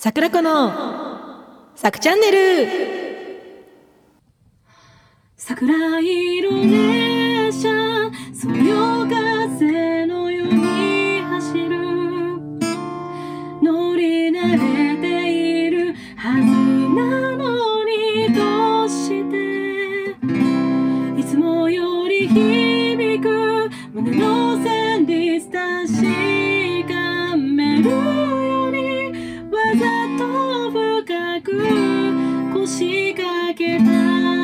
桜子のさくチャンネル。 桜色列車、そよ風のように走る。乗り慣れているはずなのに、どうしていつもより響く胸の旋律確かめるように、わざと深く腰掛けた。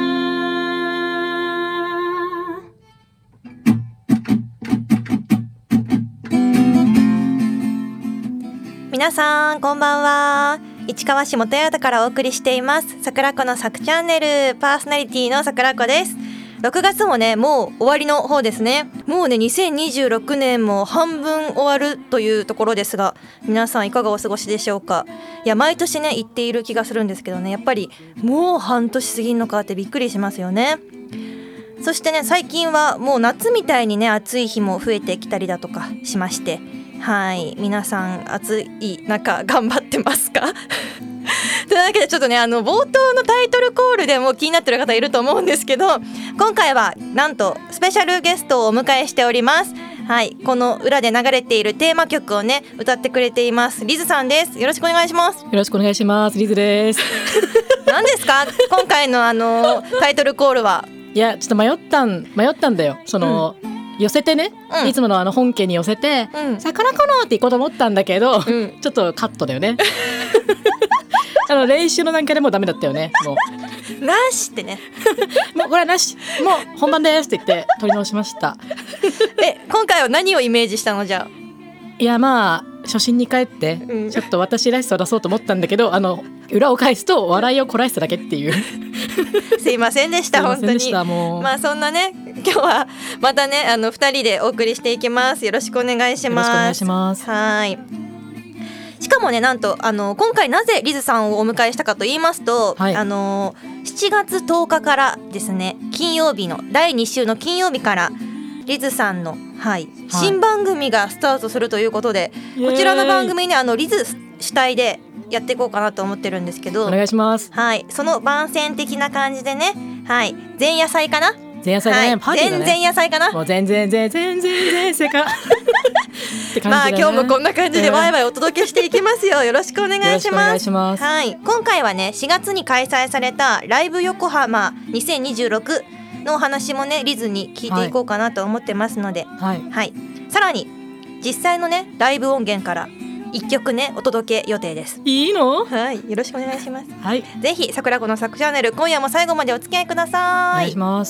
皆さんこんばんは。市川市元八幡からお送りしています桜子のさくチャンネル、パーソナリティの桜子です。6月もねもう終わりの方ですね。もうね2026年も半分終わるというところですが、皆さんいかがお過ごしでしょうか。いや毎年ね言っている気がするんですけどね、やっぱりもう半年過ぎんのかってびっくりしますよね。そしてね最近はもう夏みたいにね暑い日も増えてきたりだとかしまして、はい皆さん暑い中頑張ってますかというわけでちょっとね冒頭のタイトルコールでも気になってる方いると思うんですけど、今回はなんとスペシャルゲストをお迎えしております。はい、この裏で流れているテーマ曲をね歌ってくれていますリズさんです。よろしくお願いします。 よろしくお願いします。リズです何ですか今回のタイトルコールは。 いやちょっと迷ったんだよ。寄せてね、いつもの本家に寄せて、桜子のって行こうと思ったんだけど、ちょっとカットだよね練習の段階でもうダメだったよね。もうなしってねもうこれはなし、もう本番ですって言って撮り直しました今回は何をイメージしたのじゃあ。 いやまあ初心に帰って、ちょっと私らしさを出そうと思ったんだけど、裏を返すと笑いをこらえてただけっていうすいませんでした本当に。 もうまあそんなね今日はまたね2人でお送りしていきます。よろしくお願いします。 よろしくお願いします。 はい。しかもねなんと今回なぜリズさんをお迎えしたかと言いますと、 はい、 7月10日からですね、金曜日の第2週の金曜日からリズさんの、新番組がスタートするということで、こちらの番組ねリズ主体でやっていこうかなと思ってるんですけど、 お願いします。 はい、その番宣的な感じでね、前夜祭かな、 前夜祭だね、パーティーだね、 前夜祭かな、 もう全然世界って感じだね。 まあ今日もこんな感じでワイワイお届けしていきますよ。よろしくお願いします。はい、今回はね4月に開催されたライブ横浜2026のお話もねリズに聞いていこうかなと思ってますので、さらに実際のねライブ音源から1曲ねお届け予定です。 いいの？ はい、よろしくお願いします。 はい、 ぜひ桜子のサクチャンネル今夜も最後までお付き合いください。 お願いします。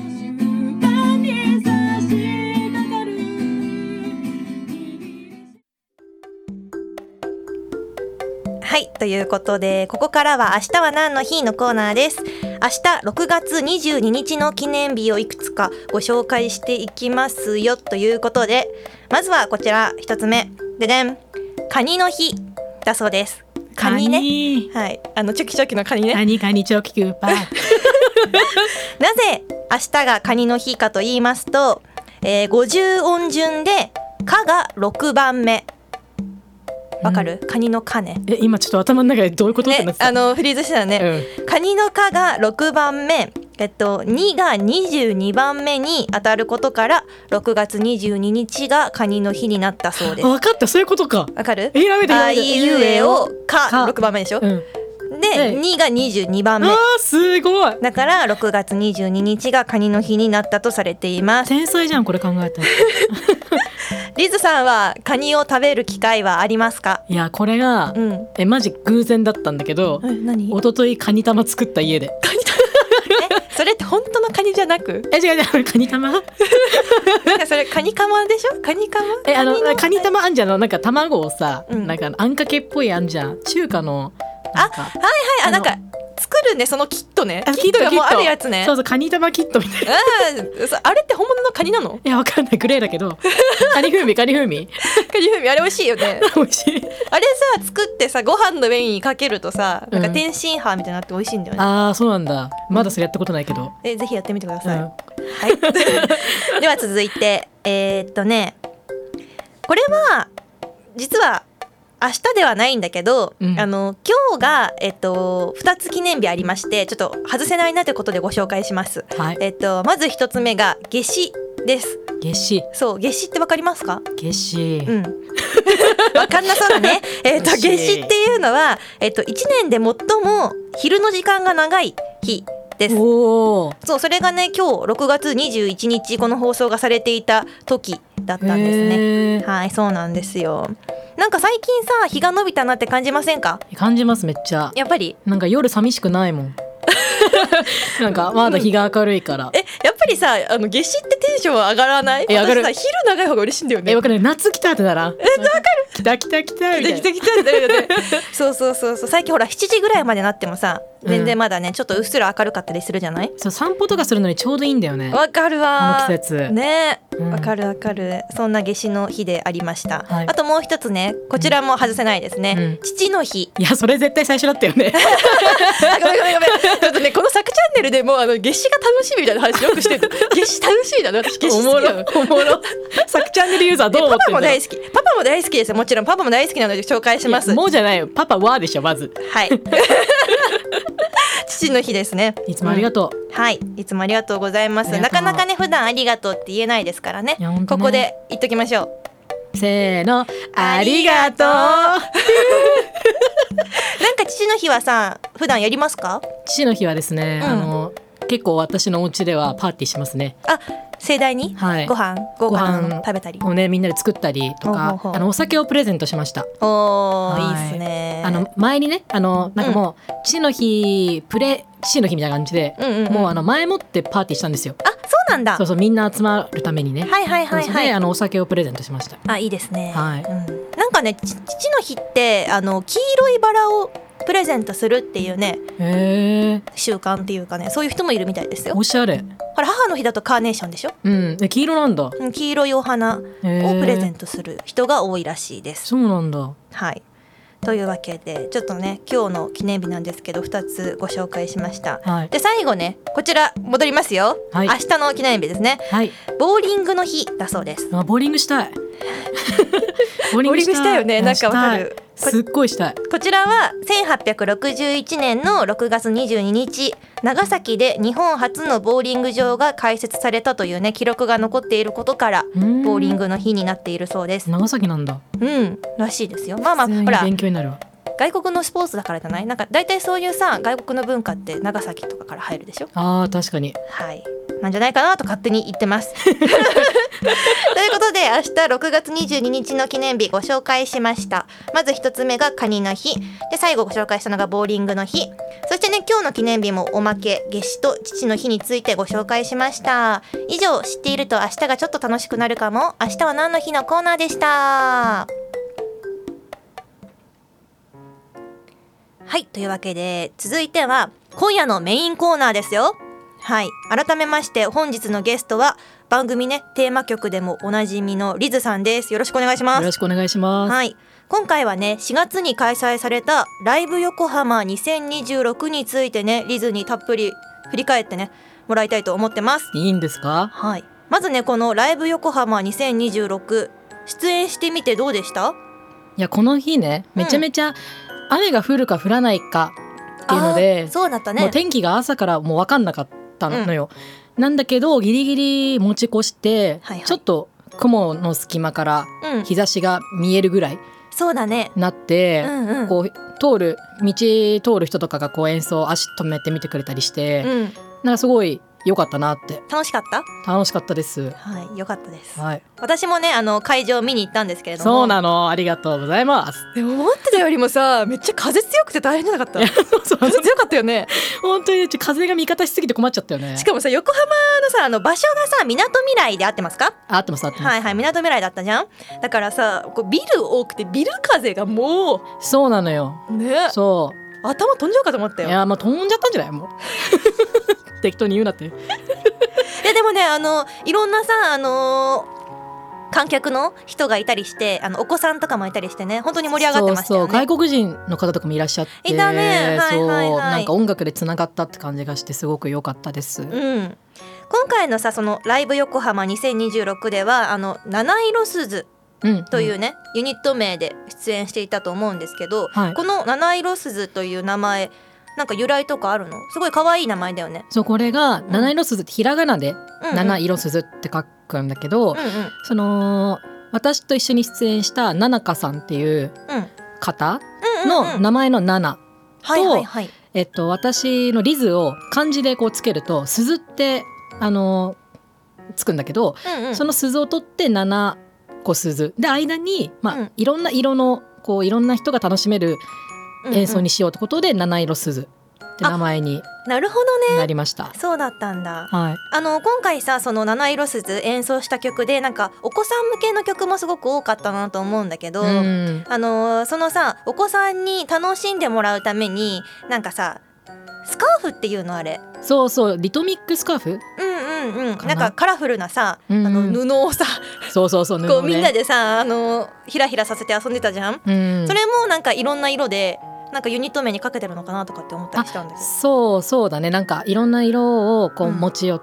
はい、ということでここからは明日は何の日のコーナーです。明日6月22日の記念日をいくつかご紹介していきますよということで、まずはこちら一つ目ででん、カニの日だそうです。カニね、はい、チョキチョキのカニね、 カニチョキキューパーなぜ明日がカニの日かと言いますと、50音順でカが6番目。わかる？カニのカね。 今ちょっと頭の中でどういうことってなってた？ フリーズしてたね、カニのカが6番目、2が22番目に当たることから6月22日がカニの日になったそうです。 分かった、そういうことか。 わかる？ あいうえをか6番目でしょ、で2が22番目。 すごい。 だから6月22日がカニの日になったとされています。 天才じゃんこれ考えたリズさんはカニを食べる機会はありますか？ いやこれが、マジ偶然だったんだけど、一昨日カニ玉作った家で。 カニ玉それって本当のカニじゃなく？ 違うカニ玉それカニカマでしょ？カニカマ？ カニ玉あんじゃん、なんか卵をさ、なんかあんかけっぽいあんじゃん、中華のなんか作るね、そのキットね、キットがもうあるやつね。 そうカニ玉キットみたいなあれって本物のカニなの？ いやわかんない、グレーだけどカニ風味あれ美味しいよね美味しい。あれさ作ってさご飯の上にかけるとさ、なんか天津飯みたいになって美味しいんだよね。 ああそうなんだ、まだそれやったことないけど、 ぜひやってみてください。はいでは続いてこれは実は明日ではないんだけど、 うん、 今日が、2つ記念日ありまして、ちょっと外せないなということでご紹介します、 はい。 まず1つ目が夏至です。 夏至。 そう、夏至ってわかりますか？ 夏至。 うんわかんなそうだね。夏至っていうのは、1年で最も昼の時間が長い日です。 おー。 そう、それがね、今日6月21日この放送がされていた時だったんですね。はい、そうなんですよ。なんか最近さ、日が伸びたなって感じませんか？ 感じます、めっちゃ。 やっぱりなんか夜寂しくないもんなんかまだ日が明るいから、 やっぱりさ、夏至ってテンション上がらない？ 上がる。 私さ、昼長い方が嬉しいんだよね。 わかる。夏来たってなら、わかる。来た来た来たみたいな。 来た来たってなるよねそうそうそうそう。最近ほら7時ぐらいまでなってもさ、全然まだね、ちょっとうっすら明るかったりするじゃない？ そう、散歩とかするのにちょうどいいんだよね。 わかるわ。 この季節ね、 うん、 わかるわかる。そんな夏至の日でありました、 はい、 あともう一つね、こちらも外せないですね、 うん、 父の日。 いや、それ絶対最初だったよねごめんちょっとね、このサクチャンネルでも夏至が楽しみみたいな話よくしてる夏至楽しみだね。私夏至好きなの。 おもろサクチャンネルユーザーどう思ってんだろう。 パパも大好き。パパも大好きですよ。もちろんパパも大好きなので紹介します。 もうじゃないよ、パパはでしょ、まず。 はい父の日ですね。 いつもありがとう、 うん、はい、いつもありがとうございます。なかなかね、普段ありがとうって言えないですからね。ここで言っときましょう。 せーの、ありがとうなんか父の日はさ、普段やりますか？ 父の日はですね、 うん、 結構私のお家ではパーティーしますね。 あ、盛大に、 はい、 ご飯食べたりをね、みんなで作ったりとか、お酒をプレゼントしました。 おー、はい、いいっすね。 前にね、なんかもう、父の日みたいな感じで、もう前もってパーティーしたんですよ。 あ、そうなんだ。 そうそう、みんな集まるためにね。 はいはいはいはい。 で、お酒をプレゼントしました。 あ、いいですね。 はい。 なんかね、父の日って黄色いバラをプレゼントするっていうね、習慣っていうかね、そういう人もいるみたいですよ。 おしゃれ。 ほら、母の日だとカーネーションでしょ。 うん、黄色なんだ。 黄色いお花をプレゼントする人が多いらしいです。 そうなんだ。 はい。というわけで、ちょっとね、今日の記念日なんですけど2つご紹介しました、はい、で最後ね、こちら戻りますよ、はい、明日の記念日ですね、はい、ボーリングの日だそうです。 あ、ボーリングしたいボーリングしたいよね。なんかわかる。 すっごいしたい。 こちらは1861年の6月22日、長崎で日本初のボーリング場が開設されたというね、記録が残っていることからボーリングの日になっているそうです。 長崎なんだ。 うんらしいですよ。まあまあ、ほら、 勉強になるわ。 外国のスポーツだからじゃない？なんか大体そういうさ、外国の文化って長崎とかから入るでしょ。 あー、確かに。 はい、なんじゃないかなと勝手に言ってますということで、明日6月22日の記念日ご紹介しました。まず1つ目がカニの日で、最後ご紹介したのがボーリングの日、そしてね、今日の記念日もおまけ、夏至と父の日についてご紹介しました。以上、知っていると明日がちょっと楽しくなるかも、明日は何の日のコーナーでした。はい、というわけで続いては今夜のメインコーナーですよ。はい、改めまして本日のゲストは番組ね、テーマ曲でもおなじみのリズさんです。よろしくお願いします。 よろしくお願いします。 はい、今回はね、4月に開催されたライブ横浜2026についてね、リズにたっぷり振り返ってねもらいたいと思ってます。 いいんですか？ はい、まずね、このライブ横浜2026出演してみてどうでした？ いや、この日ね、めちゃめちゃ、雨が降るか降らないかっていうので、 そうだったね。 もう天気が朝からもう分かんなかったのよ、なんだけどギリギリ持ち越して、ちょっと雲の隙間から日差しが見えるぐらいそうだねなって、こう道通る人とかがこう演奏足止めて見てくれたりして、なんかすごい良かったなって。 楽しかった？ 楽しかったです。 はい、良かったです、 はい、 私もね、会場見に行ったんですけれども。 そうなの、ありがとうございます。 でも思ってたよりもさ、めっちゃ風強くて大変じゃなかった？そう風強かったよね。 本当に風が味方しすぎて困っちゃったよね。 しかもさ、横浜のさ、場所がさ、みなとみらいで合ってますか？ 合ってます。 はいはい、みなとみらいだったじゃん。だからさ、こうビル多くてビル風がもう。 そうなのよね。そう頭飛んじゃうかと思ったよ。 いや、まあ飛んじゃったんじゃない？もう適当に言うなっていやでもね、いろんなさ、観客の人がいたりして、お子さんとかもいたりしてね、本当に盛り上がってましたよね。 そう外国人の方とかもいらっしゃって、 いたね、はいはいはい、 なんか音楽でつながったって感じがしてすごく良かったです、 今回のさ、そのライブ横浜2026では七色鈴というね、ユニット名で出演していたと思うんですけど、 はい、 この七色鈴という名前なんか由来とかあるの？すごい可愛い名前だよね。 そう、これが七色鈴ってひらがなで七色鈴って書くんだけど、その私と一緒に出演したななかさんっていう方の名前の七と、私のリズを漢字でこうつけると鈴ってつくんだけど、その鈴を取って七個鈴で間に、いろんな色のこういろんな人が楽しめる演奏にしようってことで七色鈴って名前になりました。 そうだったんだ、 はい、 今回さその七色鈴演奏した曲でなんかお子さん向けの曲もすごく多かったなと思うんだけど、そのさお子さんに楽しんでもらうためになんかさスカーフっていうのあれ、 そうそうリトミックスカーフ、 なんかカラフルなさ、布をさそう布、ね、 こうみんなでさひらひらさせて遊んでたじゃん、それもなんかいろんな色でなんかユニット名にかけてるのかなとかって思ったりしたんだけど、 そうだね、なんかいろんな色をこう持ち寄って、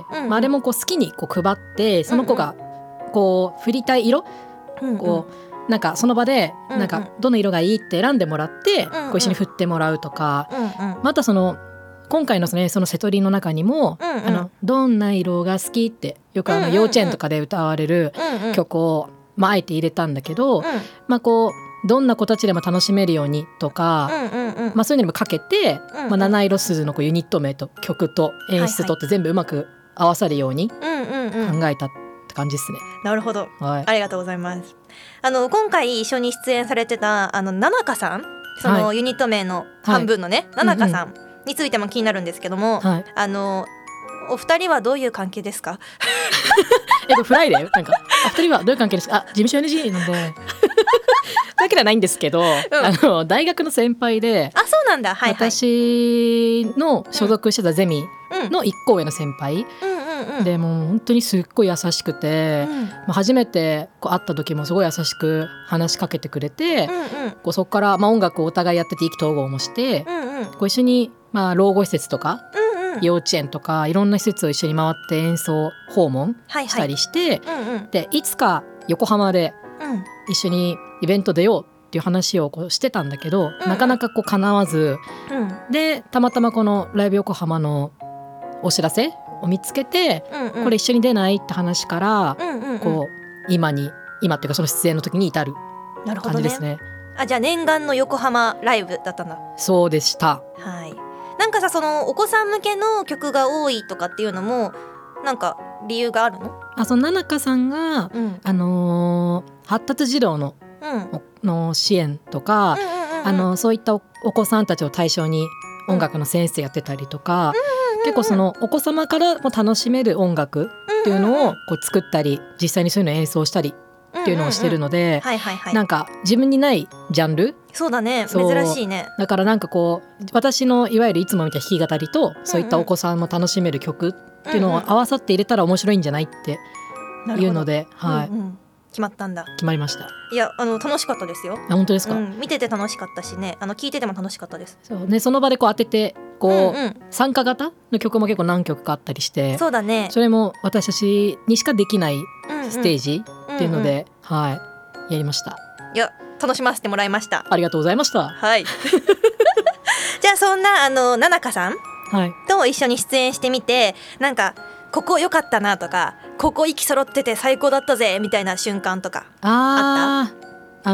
あれもこう好きにこう配ってその子がこう振りたい色、こうなんかその場でなんかどの色がいいって選んでもらってこう一緒に振ってもらうとか、またその今回のそのセトリの中にも、どんな色が好きってよく幼稚園とかで歌われる曲を、あえて入れたんだけど、こうどんな子たちでも楽しめるようにとか、そういうのにもかけて、七色鈴のこうユニット名と曲と演出とって全部うまく合わさるように考えたって感じですね。 なるほど、ありがとうございます。今回一緒に出演されてたななかさん、そのユニット名の半分のね、ななかさんについても気になるんですけども、お二人はどういう関係ですか？ フライデーなんかお二人はどういう関係ですか？事務所 NG なんでだけではないんですけど、大学の先輩で、 そうなんだ、 私の所属してたゼミの1個上の先輩、でもう本当にすっごい優しくて、初めてこう会った時もすごい優しく話しかけてくれて、こうそこから、音楽をお互いやってて意気投合もして、こう一緒に、老後施設とか、幼稚園とかいろんな施設を一緒に回って演奏訪問したりして、でいつか横浜で一緒にイベント出ようっていう話をこうしてたんだけど、なかなかこう叶わず、でたまたまこのライブ横浜のお知らせを見つけて、これ一緒に出ないって話から、こう今っていうかその出演の時に至る感じですね。 じゃあ念願の横浜ライブだったんだ。 そうでした。 なんかさそのお子さん向けの曲が多いとかっていうのもなんか理由があるの？ そのななかさんが、発達児童の、の支援とか、そういったお子さんたちを対象に音楽の先生やってたりとか、結構そのお子様からも楽しめる音楽っていうのをこう作ったり、実際にそういうのを演奏したりっていうのをしてるので、なんか自分にないジャンル、 そうだね、珍しいね。 だからなんかこう私のいわゆるいつも見た弾き語りと、そういったお子さんも楽しめる曲っていうのを合わさって入れたら面白いんじゃないっていうので、 決まったんだ。 決まりました。 いや楽しかったですよ。 本当ですか？ 見てて楽しかったしね、聞いてても楽しかったです。 そうね、その場でこう当ててこう、参加型の曲も結構何曲かあったりして、 そうだね、 それも私たちにしかできないステージっていうので、やりました。 いや楽しませてもらいました。 ありがとうございました。 じゃあそんなななかさんと一緒に出演してみて、なんかここ良かったなとか、ここ息揃ってて最高だったぜみたいな瞬間とかあった？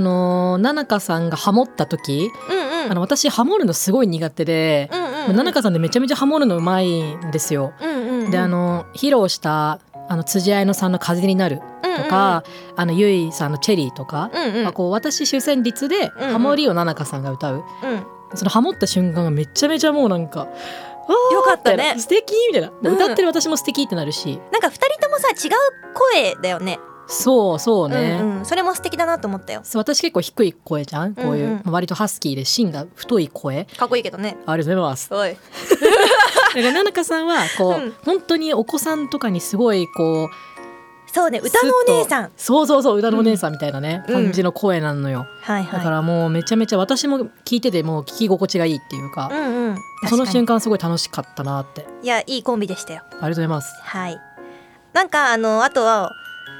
ななかさんがハモった時、私ハモるのすごい苦手で、ななかさんでめちゃめちゃハモるのうまいんですよ。で披露した辻彩乃さんの風になるとか、ゆいさんのチェリーとか、こう私主旋律でハモリをななかさんが歌う、そのハモった瞬間がめちゃめちゃもうなんかよかったね、 素敵みたいな、歌ってる私も素敵ってなるし、 なんか2人ともさ違う声だよね。 そうね、 それも素敵だなと思ったよ。 私結構低い声じゃん、こういう、割とハスキーで芯が太い声、 かっこいいけどね。 ありがとうございます。 おいだからななかさんはこう、本当にお子さんとかにすごいこう、 そうね、歌のお姉さん、 そう歌のお姉さんみたいなね、感じの声なのよ。だからもうめちゃめちゃ私も聞いててもう聞き心地がいいっていうか、その瞬間すごい楽しかったなって。 いやいいコンビでしたよ。 ありがとうございます。 なんかあとは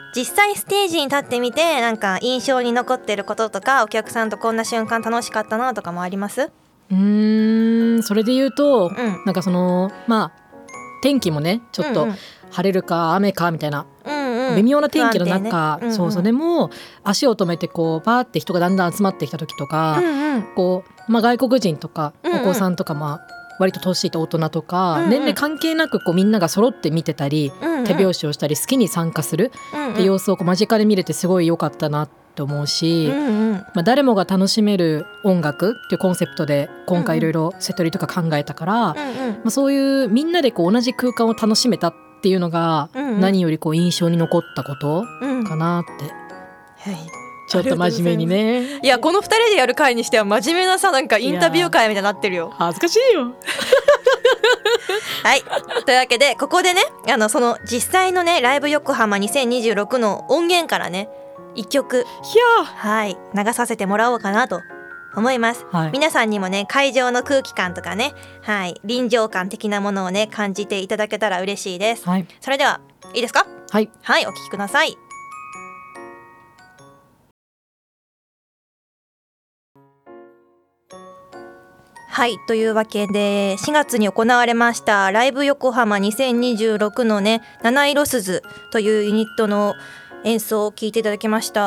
実際ステージに立ってみてなんか印象に残ってることとか、お客さんとこんな瞬間楽しかったなとかもあります？ それで言うと、なんかその天気もねちょっと晴れるか雨かみたいな、微妙な天気の中、そうでも足を止めてこうバーって人がだんだん集まってきた時とか、こう外国人とかお子さんとか、割と年いった大人とか、年齢関係なくこうみんなが揃って見てたり、手拍子をしたり好きに参加するって様子をこう間近で見れてすごい良かったなと思うし、誰もが楽しめる音楽っていうコンセプトで今回いろいろセトリとか考えたから、そういうみんなでこう同じ空間を楽しめたっていうのが何よりこう印象に残ったことかなって、ちょっと真面目にね。 いやこの2人でやる回にしては真面目なさ、なんかインタビュー会みたいになってるよ。 恥ずかしいよはい、というわけでここでねその実際のねライブ横浜2026の音源からね1曲流させてもらおうかなと思います、皆さんにもね会場の空気感とかね、臨場感的なものをね感じていただけたら嬉しいです、それではいいですか？はい、お聴きください。はい、というわけで4月に行われましたライブ横浜2026のね七色鈴というユニットの演奏を聴いていただきました。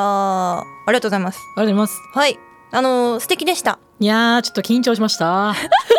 ありがとうございます。 ありがとうございます。 はい、素敵でした。 いやーちょっと緊張しました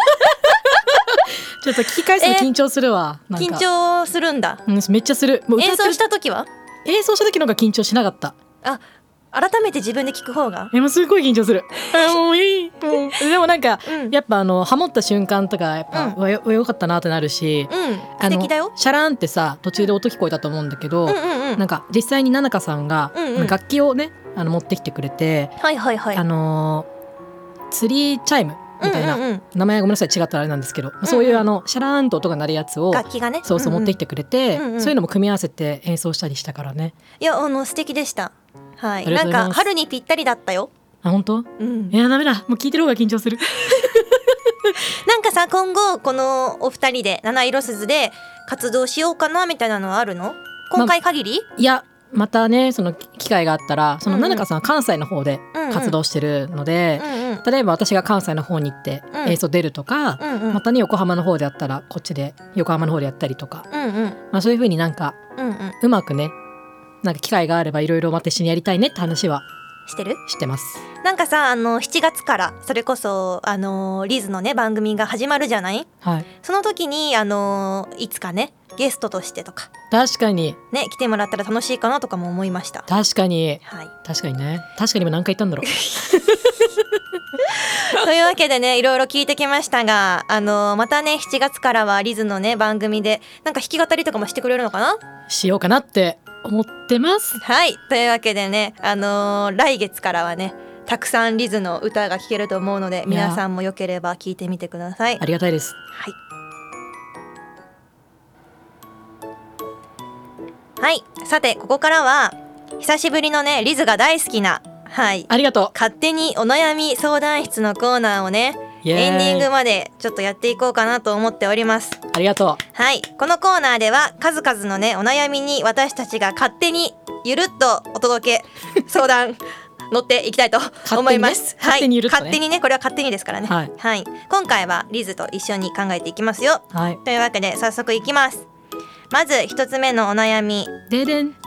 ちょっと聞き返すの緊張するわ。 緊張するんだ、 めっちゃする。もう演奏した時は？ 演奏した時の方が緊張しなかった。 改めて自分で聞く方がもうすごい緊張するもういいでもなんか、やっぱハモった瞬間とかやっぱ、よかったなってなるし、 素敵だよ。 シャラーンってさ途中で音聞こえたと思うんだけど、なんか実際にななかさんが、楽器をね持ってきてくれて、ツリーチャイムみたいな、名前ごめんなさい違ったらあれなんですけど、そういうシャラーンと音が鳴るやつを楽器がねそう持ってきてくれて、そういうのも組み合わせて演奏したりしたからね。 いや素敵でした。なんか春にぴったりだったよ。 本当？いやダメだ、もう聞いてる方が緊張するなんかさ今後このお二人で七色鈴で活動しようかなみたいなのはあるの？今回限り？ いやまたねその機会があったら、そのななかさんは関西の方で活動してるので、例えば私が関西の方に行って演奏出るとか、またね横浜の方であったらこっちで横浜の方でやったりとか、そういう風になんか、うまくねなんか機会があればいろいろまた一緒にやりたいねって話はしてます。 なんかさ7月からそれこそリズのね番組が始まるじゃない、その時にいつかねゲストとしてとか確かにね来てもらったら楽しいかなとかも思いました。 確かに、確かにね。確かに今何回言ったんだろうというわけでねいろいろ聞いてきましたがまたね7月からはリズのね番組でなんか弾き語りとかもしてくれるのかな？ しようかなって思ってます。 というわけでね来月からはねたくさんリズの歌が聴けると思うので皆さんもよければ聴いてみてください。 ありがたいです。 さてここからは久しぶりのねリズが大好きなありがとう勝手にお悩み相談室のコーナーをねエンディングまでちょっとやっていこうかなと思っております。 ありがとう。このコーナーでは数々のねお悩みに私たちが勝手にゆるっとお届け相談乗っていきたいと思います。勝手にねこれは勝手にですからね。今回はリズと一緒に考えていきますよ。というわけで早速いきます。まず一つ目のお悩み。 ででん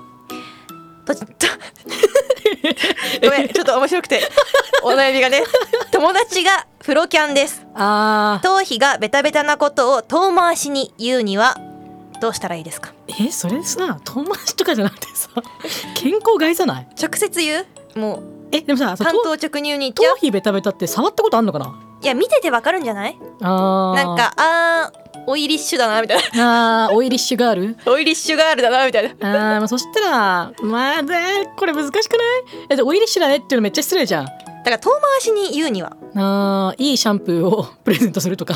ごめんちょっと面白くてお悩みがね友達がプロキャンです。頭皮がベタベタなことを遠回しに言うにはどうしたらいいですか？ それさ遠回しとかじゃなくてさ健康害じゃない？ 直接言う？もうでもさ単刀直入に言っちゃう？ 頭皮ベタベタって触ったことあんのかな？ いや見ててわかるんじゃない？なんかオイリッシュだなみたいな。オイリッシュガールオイリッシュガールだなみたいな。 そしたらこれ難しくない？オイリッシュだねっていうのめっちゃ失礼じゃん。 だから遠回しに言うにはいいシャンプーをプレゼントするとか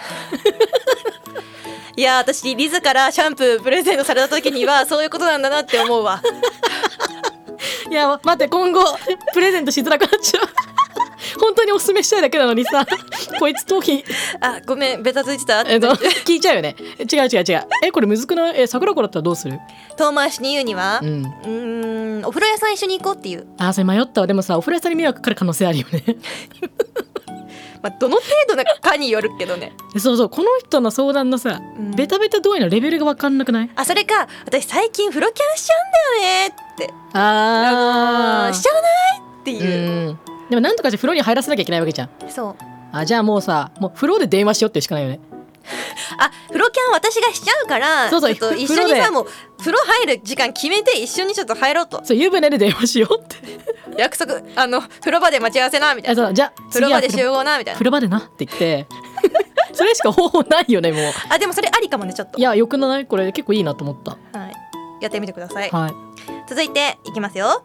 いや私リズからシャンプープレゼントされた時にはそういうことなんだなって思うわ。 いや待って今後プレゼントしづらくなっちゃう本当におすすめしたいだけなのにさこいつ頭皮あ、ごめんベタついてた聞いちゃうよね。違うこれむずくない？桜子だったらどうする？ 遠回しに言うには、お風呂屋さん一緒に行こうっていう。 あ、それ迷ったわ。でもさ、お風呂屋さんに迷惑かかる可能性あるよねまあ、どの程度なかによるけどねそうこの人の相談のさ、ベタベタ同意のレベルが分かんなくない？ あ、それか私最近風呂キャンしちゃうんだよねってしちゃわないっていう。 でもなんとかして風呂に入らせなきゃいけないわけじゃん。 そう。 あ、じゃあもう風呂で電話しようってしかないよね。 あ、風呂キャン私がしちゃうからちょっと一緒にさ、もう風呂入る時間決めて一緒にちょっと入ろうと。 そう、湯船で電話しようって約束、風呂場で待ち合わせなみたいな。 じゃあ風呂場で集合なみたいな。 風呂場でなって言ってそれしか方法ないよね、もう。 あ、でもそれありかもね、ちょっと。 いや、よくない？これ結構いいなと思った。 はい、やってみてください。 はい、 続いていきますよ。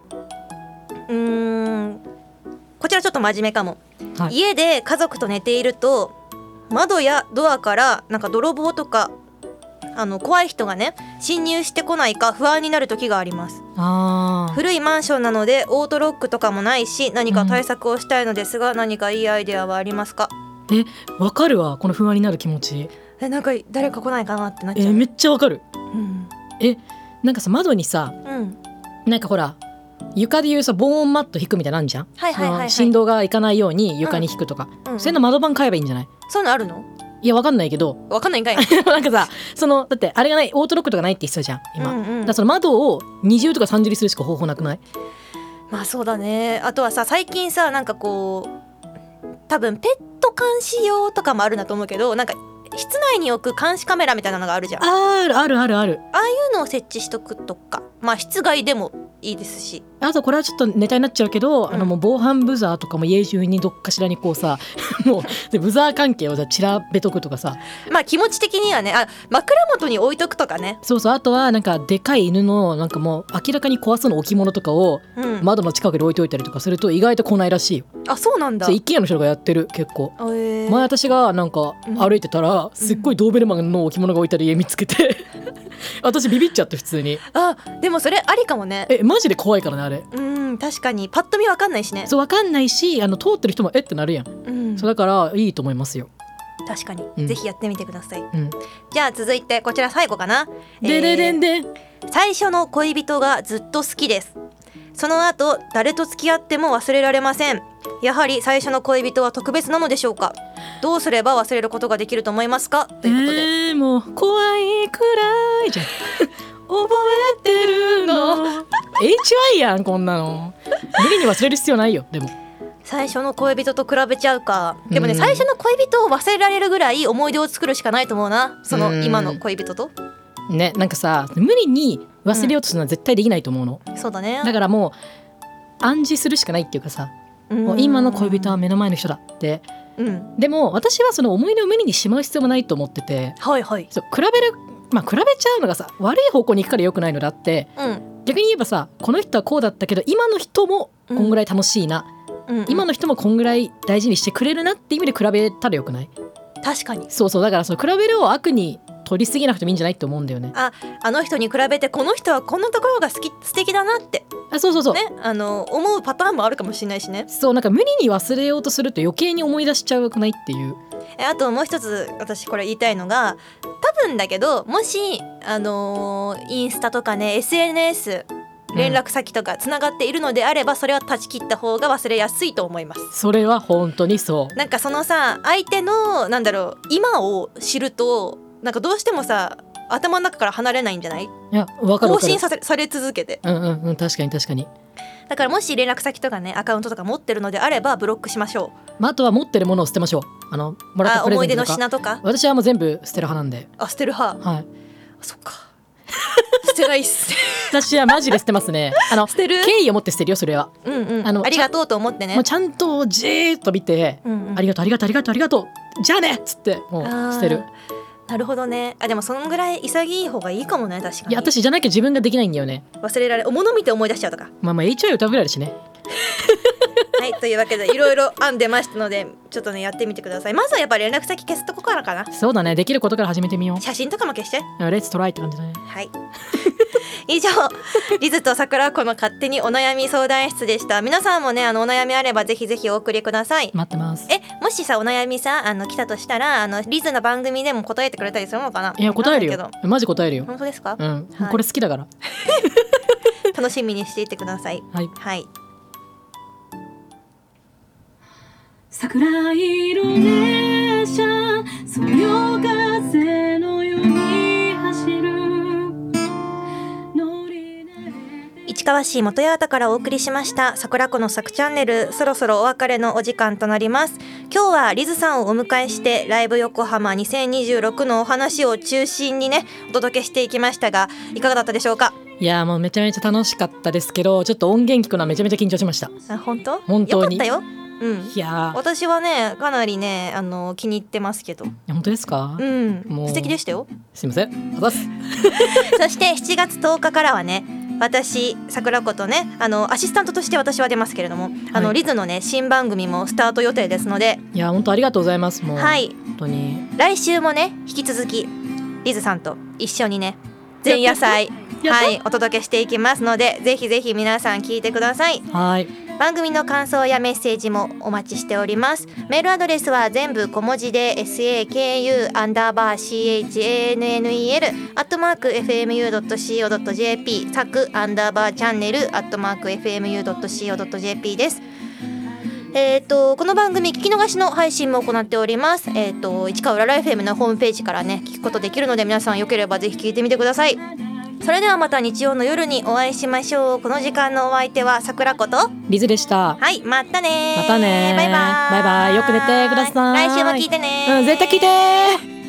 こちらちょっと真面目かも、はい、家で家族と寝ていると窓やドアからなんか泥棒とか怖い人がね侵入してこないか不安になる時があります。古いマンションなのでオートロックとかもないし何か対策をしたいのですが、何かいいアイデアはありますか？ わかるわ、この不安になる気持ち。 なんか誰か来ないかなってなっちゃう。 めっちゃわかる、なんかさ、窓にさ、なんかほら床でいうさ防音マット引くみたいなのあんじゃん。振動がいかないように床に引くとか、そういうの窓番買えばいいんじゃない？ そういうのあるの？ いや、わかんないけど。 わかんないんかいなんかさ、だってあれがない、オートロックとかないって言ってたじゃん今、だからその窓を二重とか三重にするしか方法なくない？ まあそうだね。あとはさ、最近さ、なんかこう多分ペット監視用とかもあるんだと思うけど、なんか室内に置く監視カメラみたいなのがあるじゃん。 ある。 ああいうのを設置しとくとか、まあ室外でもいいですし。 あとこれはちょっとネタになっちゃうけど、もう防犯ブザーとかも家中にどっかしらにこうさもうでブザー関係を散らべとくとかさ、 まあ気持ち的にはね、枕元に置いとくとかね。 そう、あとはなんかでかい犬のなんかもう明らかに怖そうな置物とかを窓の近くで置いておいたりとかすると意外と来ないらしいよ。 あ、そうなんだ。 一軒家の人がやってる結構。前私がなんか歩いてたら、すっごいドーベルマンの置物が置いてある家見つけて私ビビっちゃって普通に。 でもそれありかもね。 マジで怖いからねあれ。 確かにパッと見わかんないしね。 そう、わかんないし、通ってる人もってなるやん、そうだからいいと思いますよ。 確かに、ぜひやってみてください、じゃあ続いてこちら最後かな。最初の恋人がずっと好きです。その後誰と付き合っても忘れられません。やはり最初の恋人は特別なのでしょうか？どうすれば忘れることができると思いますか？ということで、 もう怖いくらいじゃん覚えてるのHY やんこんなの。無理に忘れる必要ないよ。でも最初の恋人と比べちゃうか。でもね、最初の恋人を忘れられるぐらい思い出を作るしかないと思うな。その今の恋人とね、なんかさ、無理に忘れようとするのは絶対できないと思うの、 そうだね。 だからもう暗示するしかないっていうかさ、もう今の恋人は目の前の人だって、でも私はその思い出を無理にしまう必要もないと思ってて、そう比べちゃうのがさ、悪い方向に行くから良くないのだって、逆に言えばさ、この人はこうだったけど今の人もこんぐらい楽しいな、今の人もこんぐらい大事にしてくれるなって意味で比べたら良くない？確かに。そうだからその比べるを悪に取りすぎなくてもいいんじゃないって思うんだよね。 あの人に比べてこの人はこんなところが素敵だなってそうね、思うパターンもあるかもしれないしね。 そう、なんか無理に忘れようとすると余計に思い出しちゃうくないっていう。 あともう一つ私これ言いたいのが、多分だけどもしインスタとかね SNS連絡先とかつながっているのであれば、それは断ち切った方が忘れやすいと思います。 それは本当にそう。 なんかそのさ、相手の今を知るとなんかどうしてもさ頭の中から離れないんじゃない？いや、分かる。更新され続けて。確かに。だからもし連絡先とかねアカウントとか持ってるのであればブロックしましょう。 あとは持ってるものを捨てましょう。もらったプレゼントとか思い出の品とか。 私はもう全部捨てる派なんで。 捨てる派。 はい。 そっか捨てないっす私はマジで捨てますね。 捨てる？ 敬意を持って捨てるよそれは。 ありがとうと思ってね。 もうちゃんとじーっと見て、ありがとうじゃあねっつってもう捨てる。 なるほどね。でもそのぐらい潔い方がいいかもね。確かに。 いや、私じゃなきゃ自分ができないんだよね。 忘れられ、物見て思い出しちゃうとか。 HI 歌うぐらいだしねはい、というわけでいろいろ案出ましたのでちょっとねやってみてください。まずはやっぱり連絡先消すとこからかな。 そうだね、できることから始めてみよう。 写真とかも消して。 レッツトライって感じだね。 はい以上リズと桜子の勝手にお悩み相談室でした。皆さんもねお悩みあればぜひぜひお送りください。 待ってます。 もしさお悩みさ来たとしたらリズの番組でも答えてくれたりするのかな。 いや答えるよ、マジ答えるよ。 本当ですか？ うん、 はい、 これ好きだから楽しみにしていてください。 はい、 はい、 桜色列車そよ風のように走る市川市元八幡からお送りしました桜子のサクチャンネル、そろそろお別れのお時間となります。今日はリズさんをお迎えしてライブ横浜2026のお話を中心にねお届けしていきましたが、いかがだったでしょうか？ いやもうめちゃめちゃ楽しかったですけど、ちょっと音源聞くのはめちゃめちゃ緊張しました。 本当？ 本当によかったよ。うん、いや私はねかなりね気に入ってますけど。 本当ですか？ うん、 もう素敵でしたよ。 すいません。そして7月10日からはね私桜子とねアシスタントとして私は出ますけれども、はい、リズのね新番組もスタート予定ですので。 いや本当ありがとうございます。もう、はい、本当に来週もね引き続きリズさんと一緒にね前夜祭はいお届けしていきますので、ぜひぜひ皆さん聞いてください。 はい、 番組の感想やメッセージもお待ちしております。メールアドレスは全部小文字で saku_channel@fmu.co.jp サク_channel@fmu.co.jp です。この番組聞き逃しの配信も行っております。市川うらら FM のホームページからね聞くことできるので、皆さんよければぜひ聞いてみてください。それではまた日曜の夜にお会いしましょう。この時間のお相手は桜子とリズでした。 はい、またね。 またね。 バイバイ。 バイバイ。よく寝てください。 来週も聞いてね。 絶対聞いて。